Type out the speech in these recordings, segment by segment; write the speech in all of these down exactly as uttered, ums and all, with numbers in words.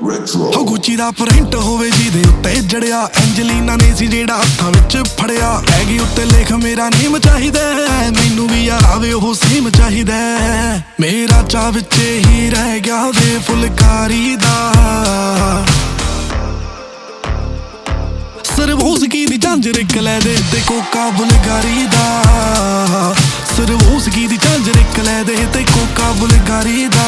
ਹੋ ਗੁੱਚੀ ਦਾ ਪ੍ਰਿੰਟ ਹੋਵੇ ਜਿਹਦੇ ਉੱਤੇ ਜੜਿਆ, ਐਂਜਲੀਨਾ ਨੇ ਸੀ ਜਿਹੜਾ ਹੱਥਾਂ ਵਿੱਚ ਫੜਿਆ। ਟੈਗੀ ਉੱਤੇ ਲਿਖ ਮੇਰਾ ਨੇਮ ਚਾਹੀਦਾ, ਮੈਨੂੰ ਵੀ ਯਾਰ ਆਵੇ ਉਹ ਸੇਮ ਚਾਹੀਦਾ। ਮੇਰਾ ਚਾਅ ਵਿੱਚ ਹੀ ਰਹਿ ਗਿਆ ਵੇ ਫੁਲਕਾਰੀ ਦਾ, ਸਰਵੋਸਕੀ ਦੀ ਝਾਂਜਰ ਇੱਕ ਲੈ ਦੇ ਤੇ ਕੋਕਾ ਬੁਲਗਾਰੀ ਦਾ, ਸਰਵੋਸਕੀ ਦੀ ਝਾਂਜਰ ਇੱਕ ਲੈ ਦੇ ਤੇ ਕੋਕਾ ਬੁਲਗਾਰੀ ਦਾ।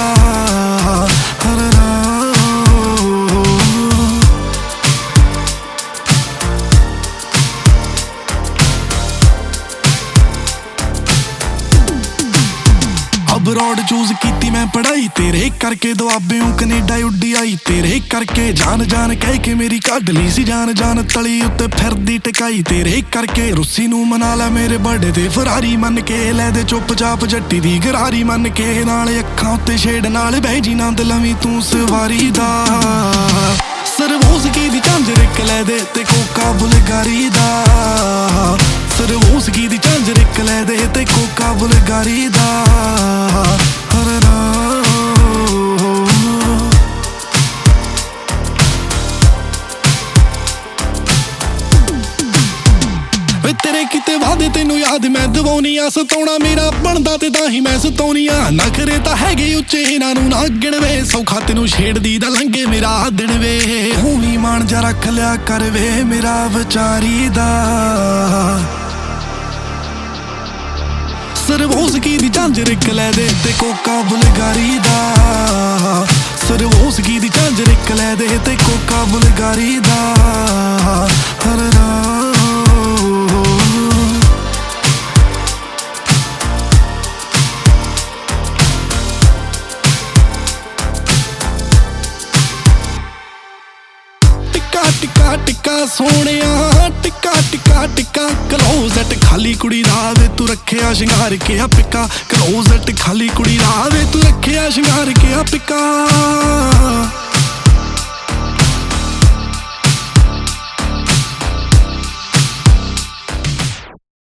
ਅਬਰੋਡ ਚੂਜ਼ ਕੀਤੀ ਮੈਂ ਪੜ੍ਹਾਈ ਤੇਰੇ ਕਰਕੇ, ਦੁਆਬਿਓਂ ਕਨੇਡਾ ਉੱਡੀ ਆਈ ਤੇਰੇ ਕਰਕੇ। ਜਾਨ ਜਾਨ ਕਹਿ ਕੇ ਮੇਰੀ ਕੱਢ ਲਈ ਸੀ ਜਾਨ, ਜਾਨ ਤਲੀ ਉੱਤੇ ਫਿਰਦੀ ਟਿਕਾਈ ਤੇਰੇ ਕਰਕੇ। ਰੁੱਸੀ ਨੂੰ ਮਨਾ ਲੈ ਮੇਰੇ ਬਰਥਡੇ ਤੇ ਫਰਾਰੀ ਮੰਨ ਕੇ, ਲੈ ਦੇ ਚੁੱਪ ਚਾਪ ਜੱਟੀ ਦੀ ਗਰਾਰੀ ਮੰਨ ਕੇ। ਨਾਲ ਅੱਖਾਂ ਉੱਤੇ ਛੇੜ ਨਾਲ ਬਹਿ ਜੀ ਨੰਦ ਲਵੀਂ ਤੂੰ ਸਵਾਰੀ ਦਾ, ਸਰਵੋਸਕੀ ਦੀ ਝਾਂਜਰ ਇੱਕ ਲੈ ਦੇ ਤੇ ਕੋਕਾ ਬੁਲਗਾਰੀ ਦਾ, ਸਰਵੋਸਕੀ ਦੀ ਝਾਂਜਰ ਇੱਕ ਲੈ ਦੇ ਤੇ ਕੋਕਾ ਬੁਲਗਾਰੀ ਦਾ। ਤੇਰੇ ਕਿਤੇ ਵਾਦੇ ਤੈਨੂੰ ਯਾਦ ਮੈਂ ਦਵਾਉਣੀ ਆ, ਸਤਾਉਣਾ ਮੇਰਾ ਬਣਦਾ ਤੇ ਤਾਂ ਹੀ ਮੈਂ ਸਤਾਉਣੀ ਆ। ਨਖਰੇ ਤਾਂ ਹੈਗੇ ਉੱਚੇ ਇਹਨਾਂ ਨੂੰ ਨਾ ਗਿਣਵੇ, ਸੌਖਾ ਤੈਨੂੰ ਛੇੜਦੀ ਦਾ ਲੰਘੇ ਮੇਰਾ ਦਿਨ ਵੇ। ਤੂੰ ਵੀ ਮਾਣ ਜਾ ਰੱਖ ਲਿਆ ਕਰ ਵੇ ਮੇਰਾ ਵਿਚਾਰੀ ਦਾ, ਸਰਵੋਸਕੀ ਦੀ ਝਾਂਜਰ ਇੱਕ ਲੈ ਦੇ ਤੇ ਕੋਕਾ ਬੁਲਗਾਰੀ ਦਾ, ਸਰਵੋਸਕੀ ਦੀ ਝਾਂਜਰ ਇੱਕ ਲੈ ਦੇ ਤੇ ਕੋਕਾ ਬੁਲਗਾਰੀ ਦਾ। ਟਿੱਕਾ ਟਿੱਕਾ ਸੋਹਣਿਆ ਟਿੱਕਾ ਟਿੱਕਾ ਟਿੱਕਾ, ਕਲੋਜ਼ਟ ਖਾਲੀ ਕੁੜੀ ਦਾ ਵੇ ਤੂੰ ਰੱਖਿਆ ਸ਼ਿੰਗਾਰ ਕੇ ਆ ਪਿੱਕਾ, ਕਲੋਜ਼ਟ ਖਾਲੀ ਕੁੜੀ ਦਾ ਵੇ ਤੂੰ ਰੱਖਿਆ ਸ਼ਿੰਗਾਰ ਕੇ ਆ ਪਿੱਕਾ।